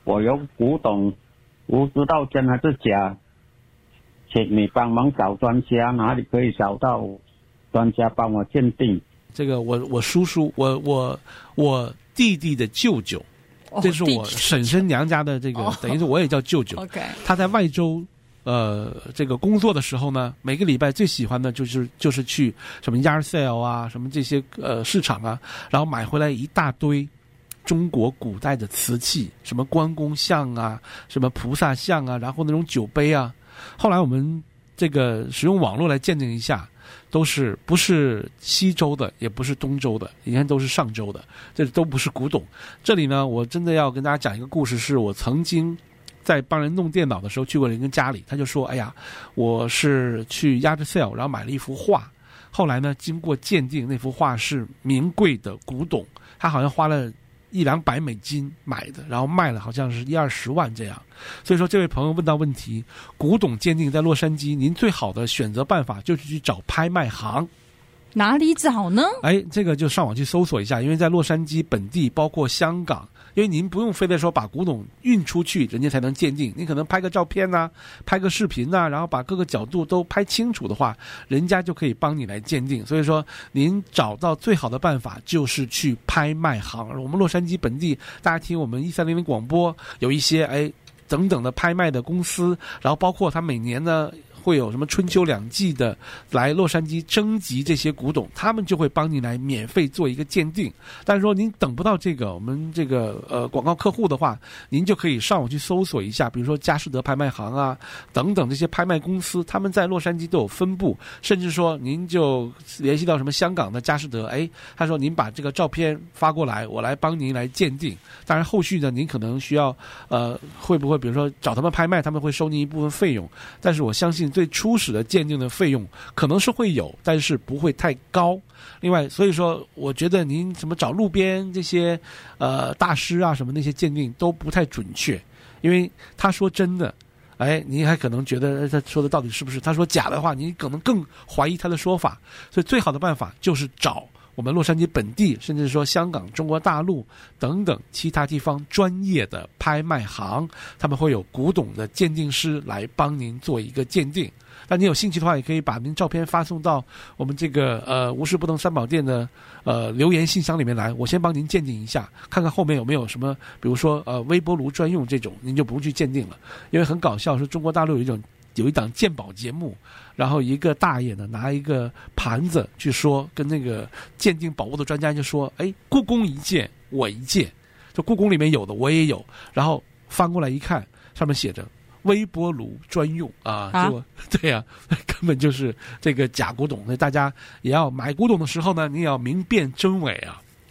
我有古董，不知道真还是假，请你帮忙找专家，哪里可以找到专家帮我鉴定？ 这个我叔叔，我弟弟的舅舅，这是我婶婶娘家的这个，等于是我也叫舅舅。 OK， 他在外州这个工作的时候呢，每个礼拜最喜欢的就是去什么 yard sale 啊，什么这些市场啊，然后买回来一大堆中国古代的瓷器，什么关公像啊，什么菩萨像啊，然后那种酒杯啊。后来我们这个使用网络来鉴定一下，不是西周的，也不是东周的，你看都是上周的，这都不是古董。这里呢，我真的要跟大家讲一个故事，是我曾经在帮人弄电脑的时候去过人家家里，他就说：“哎呀，我是去 yard sale， 然后买了一幅画，后来呢，经过鉴定，那幅画是名贵的古董，他好像花了$100-200买的，然后卖了好像是10-20万这样。所以说，这位朋友问到问题，古董鉴定在洛杉矶，您最好的选择办法就是去找拍卖行。 哪里找呢？ 这个就上网去搜索一下，因为在洛杉矶本地，包括香港，因为您不用非得说把古董运出去，人家才能鉴定。你可能拍个照片啊，拍个视频啊，然后把各个角度都拍清楚的话，人家就可以帮你来鉴定。所以说，您找到最好的办法就是去拍卖行。我们洛杉矶本地，大家听我们1300广播，有一些等等的拍卖的公司，然后包括他每年呢会有什么春秋两季的来洛杉矶征集这些古董，他们就会帮你来免费做一个鉴定。但是说您等不到这个我们这个广告客户的话，您就可以上网去搜索一下，比如说佳士得拍卖行啊等等这些拍卖公司，他们在洛杉矶都有分布，甚至说您就联系到什么香港的佳士得，他说您把这个照片发过来，我来帮您来鉴定。当然后续呢，您可能需要会不会比如说找他们拍卖，他们会收您一部分费用，但是我相信最初始的鉴定的费用可能是会有，但是不会太高。另外，所以说我觉得您什么找路边这些大师啊什么那些鉴定都不太准确，因为他说真的，你还可能觉得他说的到底是不是，他说假的话，你可能更怀疑他的说法。所以最好的办法就是找我们洛杉矶本地，甚至说香港、中国大陆等等其他地方专业的拍卖行，他们会有古董的鉴定师来帮您做一个鉴定。那您有兴趣的话，也可以把您照片发送到我们这个无事不登三宝店的留言信箱里面来，我先帮您鉴定一下，看看后面有没有什么，比如说微波炉专用这种，您就不用去鉴定了。因为很搞笑，是中国大陆有一档鉴宝节目，然后一个大爷呢拿一个盘子去说，跟那个鉴定宝物的专家就说：“故宫一件，我一件，就故宫里面有的我也有。”然后翻过来一看，上面写着微波炉专用啊，对呀，根本就是这个假古董。所以大家也要买古董的时候呢，你也要明辨真伪啊。